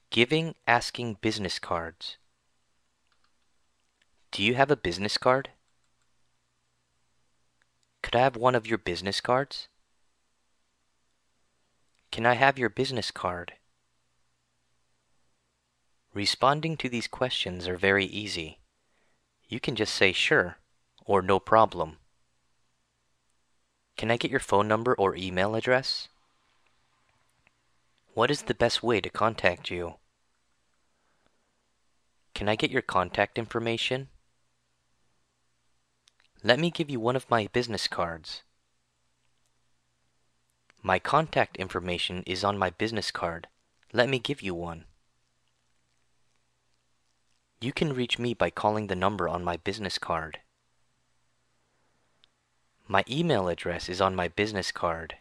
Giving, asking business cards. Do you have a business card? Could I have one of your business cards? Can I have your business card? Responding to these questions are very easy. You can just say sure or no problem. Can I get your phone number or email address? What is the best way to contact you? Can I get your contact information? Let me give you one of my business cards. My contact information is on my business card. Let me give you one. You can reach me by calling the number on my business card. My email address is on my business card.